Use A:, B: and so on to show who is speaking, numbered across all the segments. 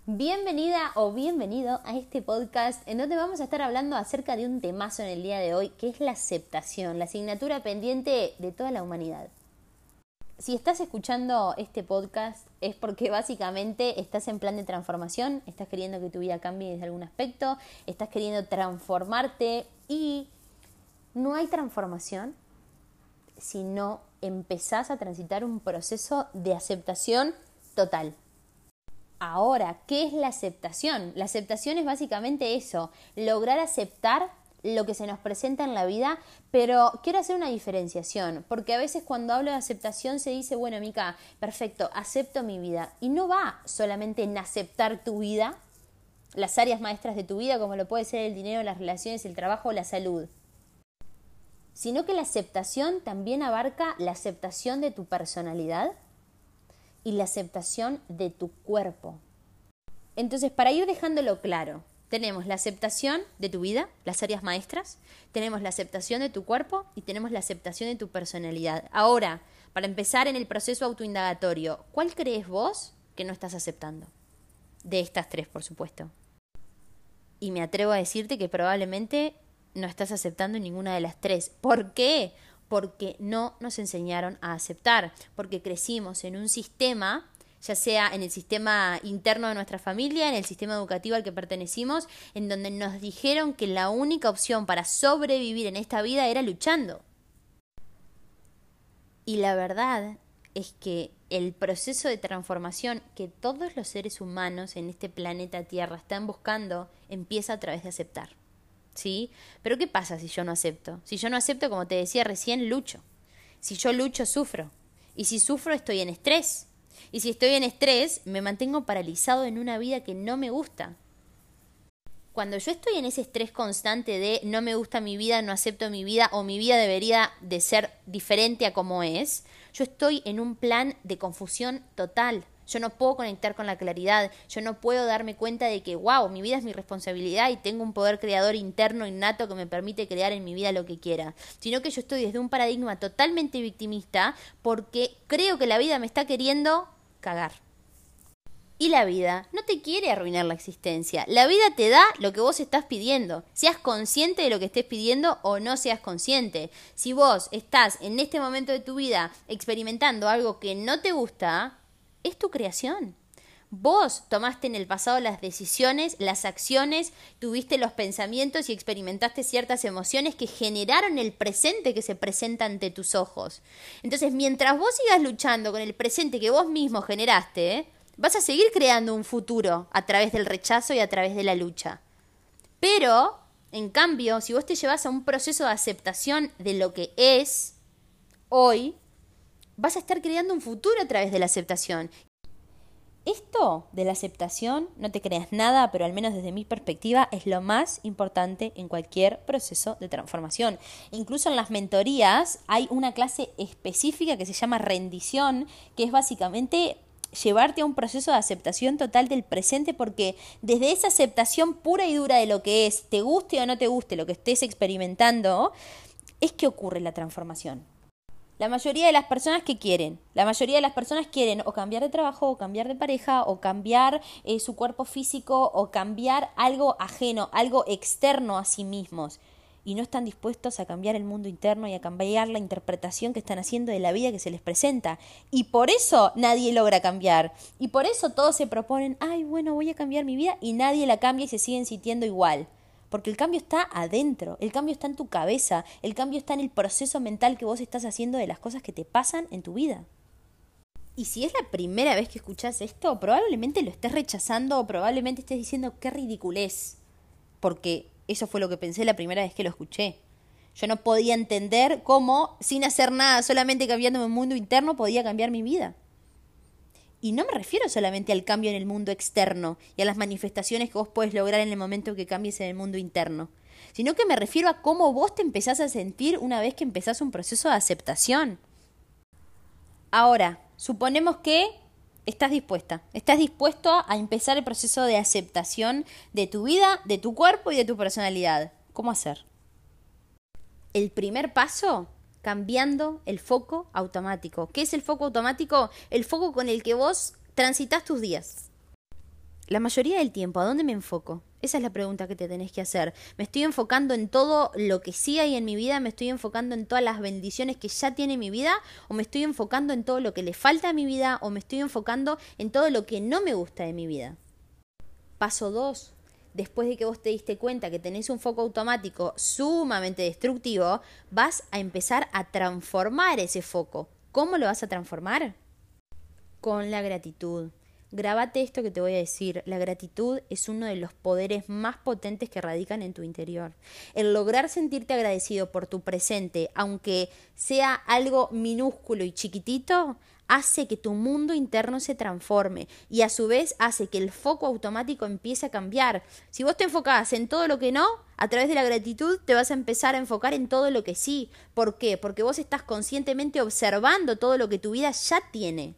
A: Bienvenida o bienvenido a este podcast en donde vamos a estar hablando acerca de un temazo en el día de hoy, que es la aceptación, la asignatura pendiente de toda la humanidad. Si estás escuchando este podcast es porque básicamente estás en plan de transformación, estás queriendo que tu vida cambie desde algún aspecto, estás queriendo transformarte y no hay transformación si no empezás a transitar un proceso de aceptación total. Ahora, ¿qué es la aceptación? La aceptación es básicamente eso, lograr aceptar lo que se nos presenta en la vida, pero quiero hacer una diferenciación, porque a veces cuando hablo de aceptación se dice, bueno, Mica, perfecto, acepto mi vida, y no va solamente en aceptar tu vida, las áreas maestras de tu vida, como lo puede ser el dinero, las relaciones, el trabajo o la salud, sino que la aceptación también abarca la aceptación de tu personalidad, y la aceptación de tu cuerpo. Entonces, para ir dejándolo claro, tenemos la aceptación de tu vida, las áreas maestras, tenemos la aceptación de tu cuerpo y tenemos la aceptación de tu personalidad. Ahora, para empezar en el proceso autoindagatorio, ¿cuál crees vos que no estás aceptando? De estas tres, por supuesto. Y me atrevo a decirte que probablemente no estás aceptando ninguna de las tres. ¿Por qué? Porque no nos enseñaron a aceptar, porque crecimos en un sistema, ya sea en el sistema interno de nuestra familia, en el sistema educativo al que pertenecimos, en donde nos dijeron que la única opción para sobrevivir en esta vida era luchando. Y la verdad es que el proceso de transformación que todos los seres humanos en este planeta Tierra están buscando empieza a través de aceptar. ¿Sí? Pero ¿qué pasa si yo no acepto? Si yo no acepto, como te decía recién, lucho. Si yo lucho, sufro. Y si sufro, estoy en estrés. Y si estoy en estrés, me mantengo paralizado en una vida que no me gusta. Cuando yo estoy en ese estrés constante de no me gusta mi vida, no acepto mi vida o mi vida debería de ser diferente a como es, yo estoy en un plan de confusión total. Yo no puedo conectar con la claridad, yo no puedo darme cuenta de que, wow, mi vida es mi responsabilidad y tengo un poder creador interno innato que me permite crear en mi vida lo que quiera. Sino que yo estoy desde un paradigma totalmente victimista porque creo que la vida me está queriendo cagar. Y la vida no te quiere arruinar la existencia. La vida te da lo que vos estás pidiendo. Seas consciente de lo que estés pidiendo o no seas consciente. Si vos estás en este momento de tu vida experimentando algo que no te gusta, es tu creación. Vos tomaste en el pasado las decisiones, las acciones, tuviste los pensamientos y experimentaste ciertas emociones que generaron el presente que se presenta ante tus ojos. Entonces, mientras vos sigas luchando con el presente que vos mismo generaste, vas a seguir creando un futuro a través del rechazo y a través de la lucha. Pero, en cambio, si vos te llevas a un proceso de aceptación de lo que es hoy, vas a estar creando un futuro a través de la aceptación. Esto de la aceptación, no te creas nada, pero al menos desde mi perspectiva, es lo más importante en cualquier proceso de transformación. Incluso en las mentorías hay una clase específica que se llama rendición, que es básicamente llevarte a un proceso de aceptación total del presente, porque desde esa aceptación pura y dura de lo que es, te guste o no te guste lo que estés experimentando, es que ocurre la transformación. La mayoría de las personas que quieren, o cambiar de trabajo, o cambiar de pareja, o cambiar su cuerpo físico, o cambiar algo ajeno, algo externo a sí mismos. Y no están dispuestos a cambiar el mundo interno y a cambiar la interpretación que están haciendo de la vida que se les presenta. Y por eso nadie logra cambiar. Y por eso todos se proponen, ay, bueno, voy a cambiar mi vida, y nadie la cambia y se siguen sintiendo igual. Porque el cambio está adentro, el cambio está en tu cabeza, el cambio está en el proceso mental que vos estás haciendo de las cosas que te pasan en tu vida. Y si es la primera vez que escuchás esto, probablemente lo estés rechazando o probablemente estés diciendo qué ridiculez. Porque eso fue lo que pensé la primera vez que lo escuché. Yo no podía entender cómo, sin hacer nada, solamente cambiando mi mundo interno, podía cambiar mi vida. Y no me refiero solamente al cambio en el mundo externo y a las manifestaciones que vos podés lograr en el momento que cambies en el mundo interno, sino que me refiero a cómo vos te empezás a sentir una vez que empezás un proceso de aceptación. Ahora, suponemos que estás dispuesto a empezar el proceso de aceptación de tu vida, de tu cuerpo y de tu personalidad. ¿Cómo hacer? El primer paso, cambiando el foco automático. ¿Qué es el foco automático? El foco con el que vos transitas tus días. la mayoría del tiempo, ¿a dónde me enfoco? Esa es la pregunta que te tenés que hacer. ¿Me estoy enfocando en todo lo que sí hay en mi vida? ¿Me estoy enfocando en todas las bendiciones que ya tiene mi vida? ¿O me estoy enfocando en todo lo que le falta a mi vida? ¿O me estoy enfocando en todo lo que no me gusta de mi vida? Paso 2. Después de que vos te diste cuenta que tenés un foco automático sumamente destructivo, vas a empezar a transformar ese foco. ¿Cómo lo vas a transformar? Con la gratitud. Grábate esto que te voy a decir. La gratitud es uno de los poderes más potentes que radican en tu interior. El lograr sentirte agradecido por tu presente, aunque sea algo minúsculo y chiquitito, hace que tu mundo interno se transforme y a su vez hace que el foco automático empiece a cambiar. Si vos te enfocás en todo lo que no, a través de la gratitud te vas a empezar a enfocar en todo lo que sí. ¿Por qué? Porque vos estás conscientemente observando todo lo que tu vida ya tiene.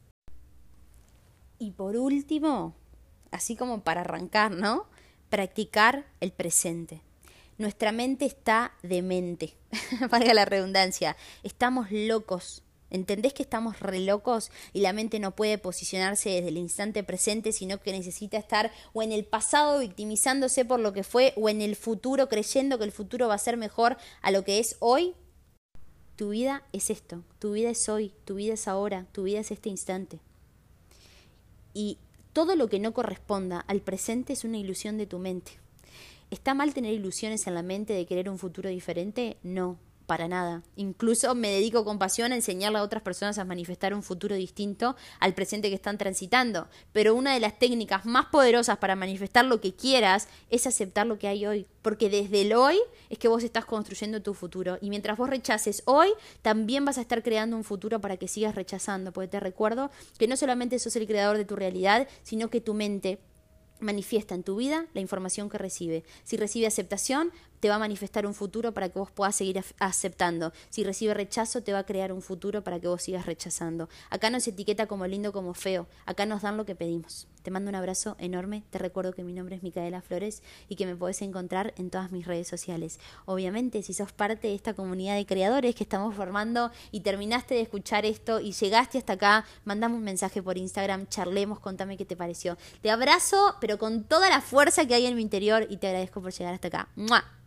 A: Y por último, así como para arrancar, ¿no? Practicar el presente. Nuestra mente está demente, valga la redundancia. Estamos locos. ¿Entendés que estamos re locos y la mente no puede posicionarse desde el instante presente, sino que necesita estar o en el pasado victimizándose por lo que fue o en el futuro creyendo que el futuro va a ser mejor a lo que es hoy? Tu vida es esto, tu vida es hoy, tu vida es ahora, tu vida es este instante. Y todo lo que no corresponda al presente es una ilusión de tu mente. ¿Está mal tener ilusiones en la mente de querer un futuro diferente? No, para nada. Incluso me dedico con pasión a enseñarle a otras personas a manifestar un futuro distinto al presente que están transitando. Pero una de las técnicas más poderosas para manifestar lo que quieras es aceptar lo que hay hoy. Porque desde el hoy es que vos estás construyendo tu futuro. Y mientras vos rechaces hoy, también vas a estar creando un futuro para que sigas rechazando. Porque te recuerdo que no solamente sos el creador de tu realidad, sino que tu mente manifiesta en tu vida la información que recibe. Si recibe aceptación, te va a manifestar un futuro para que vos puedas seguir aceptando. Si recibe rechazo, te va a crear un futuro para que vos sigas rechazando. Acá no se etiqueta como lindo, como feo. Acá nos dan lo que pedimos. Te mando un abrazo enorme. Te recuerdo que mi nombre es Micaela Flores y que me podés encontrar en todas mis redes sociales. Obviamente, si sos parte de esta comunidad de creadores que estamos formando y terminaste de escuchar esto y llegaste hasta acá, mandame un mensaje por Instagram, charlemos, contame qué te pareció. Te abrazo, pero con toda la fuerza que hay en mi interior y te agradezco por llegar hasta acá. ¡Mua!